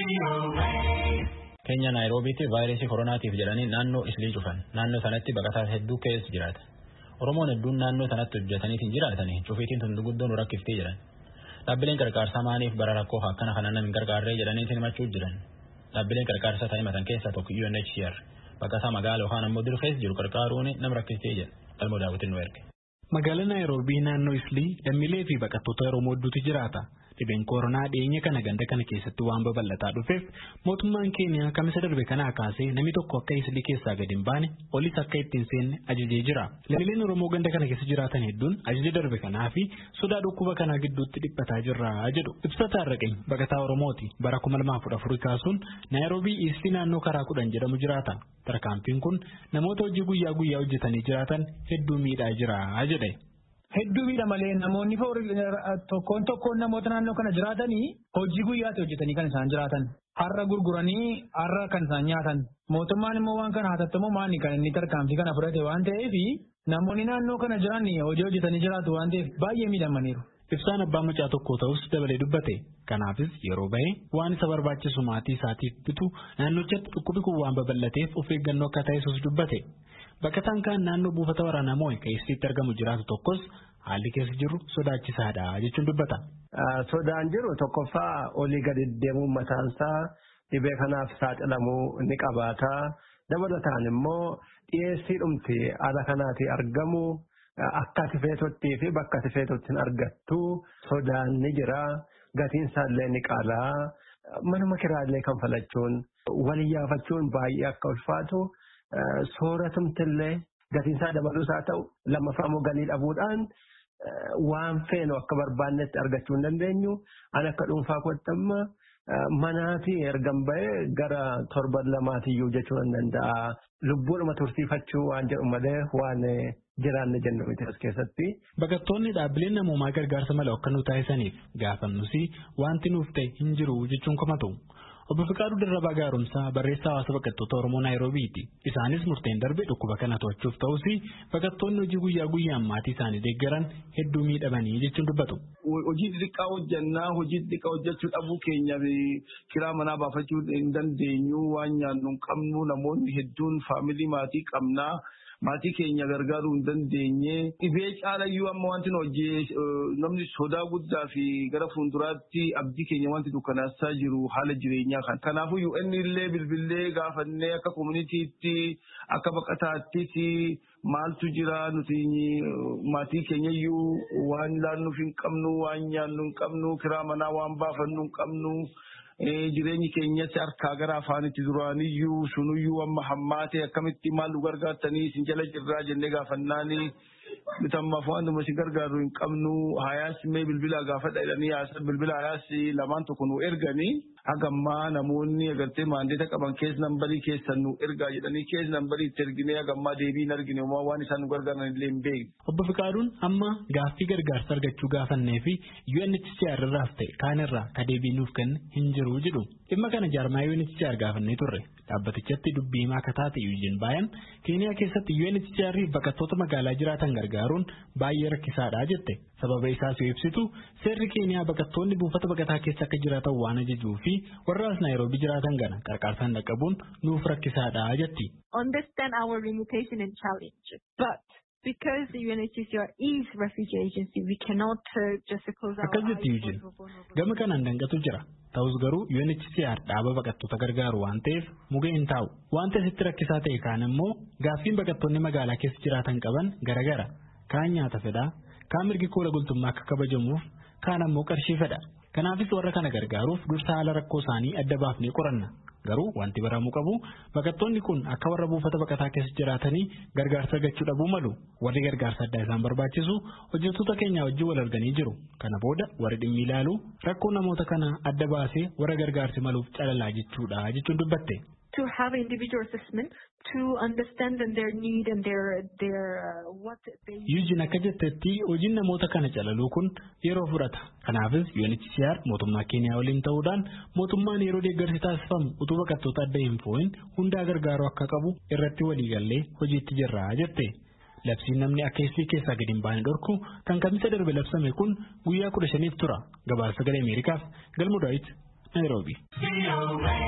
Kenya Nairobiitti vaayirasii koronaatiif jedhanii naannoo islii cufan. Naannoo sanatti baqataa hedduu keessa jiraata. Oromoon hedduun naannoo sanatti hojjetaniitiin jiraatanii cufiitiin tunduguddoon rakkiftee jedhan. Dhaabbileen gargaarsaa maaliif bara rakkoo akkana kana nama hin gargaarree jedhaniitiin himachuu jiran. Dhaabbileen gargaarsaa taa'imatan keessaa tokko UNHCR baqataa magaalaa yookaan ammoo dirqees jiru gargaaruun nama rakkiftee jedha. Qalmoo daawwitiin nu erge. Magaalaa Nairobii naannoo islii lammiilee fi baqattoota Oromoo hedduutu jiraata. Dhibeen koronaa dhiyeenya kana ganda kana keessatti waan babal'ataa dhufeef mootummaan Keeniyaa kamisa darbe kanaa kaasee namni tokko akka islii keessaa gadi hin baane olis akka ittiin seenne ajajee jira. Lammiileen Oromoo ganda kana keessa jiraatan hedduun ajaja darbe kanaa fi sodaa dhukkuba kanaa gidduutti dhiphataa jirra jedhu. Ibsataa Arraqeen baqataa Oromooti bara 2014 kaasuun Nairobii islii naannoo karaa 10 jedhamu jiraata. Tarkaanfiin kun namoota hojii guyyaa guyyaa hojjetanii jiraatan hedduu miidhaa jira jedhe. Hedduu miidha malee namoonni tokkoon namoota naannoo kana jiraatanii hojii guyyaatti hojjetanii kan isaan jiraatan. Har'a gurguranii har'a kan isaan nyaatan. Mootummaan immoo waan kana hatattamoo maanni kan inni tarkaanfii kana fudhate waan ta'eef namoonni naannoo kana jiran hojii hojjetanii jiraatu waan ta'eef baay'ee miidhamaniiru. Ibsaan abbaa mucaa tokko ta'us dabalee dubbate. Kanaafis yeroo bahe waan isa barbaachisu maatii isaatiif bitu naannochatti dhukkubi kun waan babal'ateef of eeggannoo akka taasisus dubbate. Baqataan kaan naannoo buufata waraanaa moo'e keessatti argamu jiraatu tokkos haalli keessa jiru sodaachisaadha jechuun dubbata. Sodaan jiru tokkoffaa olii gadi deemuu mataansaa dhibee kanaaf saaxilamuu ni qabaata. Dabalataan immoo dhiyeessii dhumti haala kanaatii argamu akka tifeetottii fi bakka tifeetottiin argattu sodaan ni jira. Gatiin isaallee ni qaalaa. Manuma kiraallee kan falachuun waliyyafachuun baay'ee akka ulfaatu. Sooratumtillee gatiin isaa dabaluus haa ta'u lammaffaa immoo galii dhabuudhaan waan feenu akka barbaannetti argachuu hin dandeenyu. Ani akka dhuunfaa kottamma manaatii ergan bahee gara 7-2 jechuu hin danda'a. Lubbuudhuma tursiifachuu waan jedhu malee waan jiraanne jennu miti as keessatti. Baqattoonni dhaabbileen namoomaa gargaarsa malee akka nu taasisaniif gaafannus wanti nuuf ta'e hin jiru jechuun komatu. Obbo Fiqaaduu Dirrabaa Gaaromsaa barreessaa hawaasa baqattoota Oromoo Naayiroobiiti. Isaanis murteen darbe dhukkuba kana to'achuuf ta'us baqattoonni hojii guyyaa guyyaan maatii isaanii deeggaran hedduu miidhamanii jechuun dubbatu. Hojii xixiqqaa hojjannaa hojii xixiqqaa hojjechuu dhabuu keenyaaf kiraa manaa baafachuu hin dandeenyu waan nyaannu hin qabnu namoonni hedduun faamilii maatii qabnaa. Maatii keenya gargaaruu hin dandeenye dhibee caalayyuu amma wanti namni sodaa guddaa fi gara fuulduraatti abdii keenya wanti dukkanaasaa jiru haala jireenyaa kan. Kanaafuu UN illee bilbilee gaafannee akka koominiitiitti akka baqataattis maaltu jira nuti maatii keenya iyyuu waan laannuuf hin qabnu waan nyaannu hin qabnu kiraa manaa waan baafannu hin qabnu. Jireenyi keenyatti harkaa gara afaanitti duraaniyyuu sunuyyuu amma hammaate akkamitti maal nu gargaartanii isin jala jirraa jennee gaafannaanii bitammaaf waantuma si gargaaru hin qabnu hayaas mee bilbila gaafadha jedhanii bilbila hayaas lamaan tokko nu erganii hagammaa namoonni agartee maandeeta qaban keessa nambarii keessan nu ergaa jedhanii keessa nambarii itti erginee hagammaa deebii hin argine waan isaan nu gargaaran illee hin beekne. Obbo Fiqaaduun amma gaaffii gargaarsa argachuu gaafannee fi UNHCR irraas ta'e kaanirraa ka deebii nuuf kenne hin jiru jedhu. Dhimma kana jaarmaa UNHCR gaafannee turre. Dhaabbatichatti dubbii himaa akka taate Eugene Bayan Keeniyaa keessatti UNHCR baqattoota magaalaa jiraatan gargaaruun baay'ee rakkisaadha jette. Sababa isaas yoo ibsitu seerri Keeniyaa baqattoonni buufata baqataa keessa akka jiraatan waan ajajuu fi warra as Naayiroobii jiraatan gana qarqaarsaan dhaqqabuun nuuf rakkisaadha jetti. Understand our limitation and challenge, but because the UNHCR is refugee agency, we cannot just close our eyes. Gama kanaan danqatu jira. Ta'us garuu UNHCR dhaaba baqattoota gargaaru waan ta'eef mugee hin taa'u. Wanta sitti rakkisaa ta'e kaan immoo gaaffiin baqattoonni magaalaa keessa jiraatan qaban garagara. Kaan nyaata fedha, kaan mirgi kola bultummaa akka kabajamuuf, kaan ammoo qarshii fedha. Kanaafis warra kana gargaaruuf dursa haala rakkoo isaanii adda baafnee qoranna. Garuu wanti baramuu qabu baqattoonni kun akka warra buufata baqataa keessa jiraatanii gargaarsa argachuu dhabuu malu. Warri gargaarsa addaa isaan barbaachisu hojjettoota keenya wajjin wal arganii jiru. Kana booda warri dhimmi ilaalu rakkoo namoota kana adda baasee warra gargaarsi maluuf calalaa jechuudha jechuun dubbatte. To have individual assessment to understand their need and their what they. Eugene akka jettetti hojiin namoota kana calaluu kun yeroo fudhata. Kanaafis UNHCR mootummaa Keeniyaa waliin ta'uudhaan mootummaan yeroo deeggarsi taasifamu utuu baqattoota adda hin foo'in hundaa gargaaruu akka qabu irratti waliigallee hojiitti jirra jette. Labsiin namni akka isii keessaa gadi hin baane dhorku kan kamisa darbe labsame kun guyyaa 15 tura. Gabaasa sagalee Ameerikaaf Galmuu Daawit Nairobi.